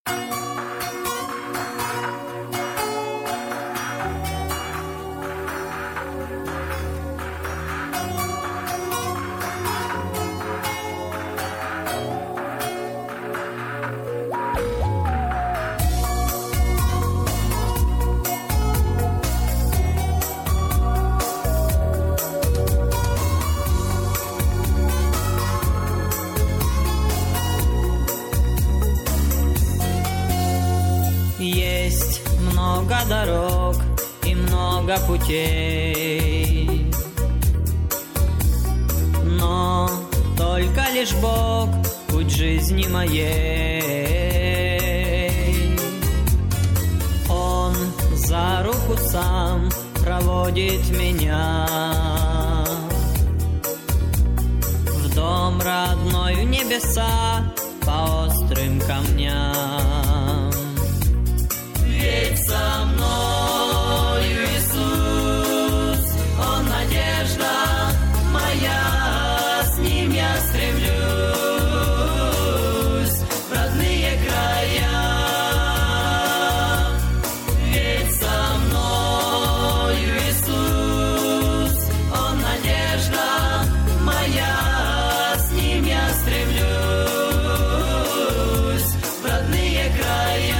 Есть много дорог и много путей, но только лишь Бог — путь жизни моей. Он за руку сам проводит меня в дом родной, в небеса по острым камням. Ведь со мною Иисус, Он надежда моя, с Ним я стремлюсь в родные края. Ведь со мною Иисус, Он надежда моя, с Ним я стремлюсь в родные края.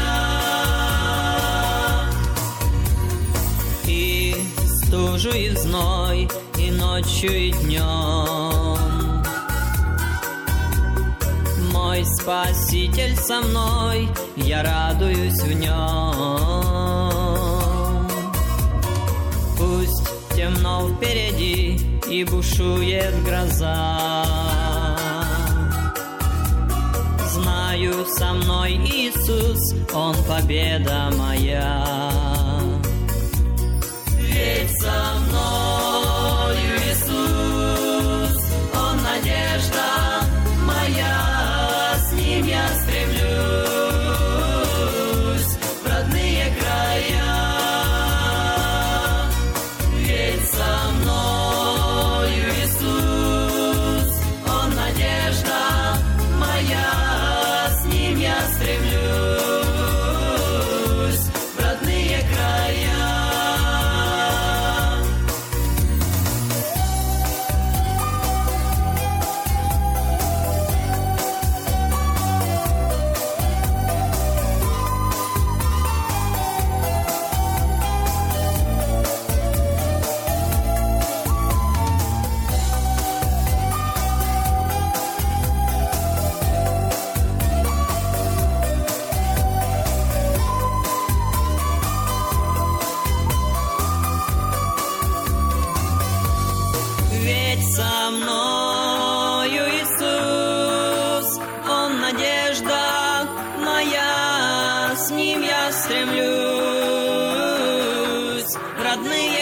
Стужу и в зной, и ночью, и днем мой Спаситель со мной, я радуюсь в нем. Пусть темно впереди и бушует гроза, знаю, со мной Иисус, Он победа моя. Ведь со мною Иисус, Он надежда моя, с Ним я стремлюсь в родные края. Ведь со мною Иисус, Он надежда моя, с Ним я стремлюсь в родные края. Ведь со мною Иисус, Он надежда моя, с Ним я стремлюсь в родные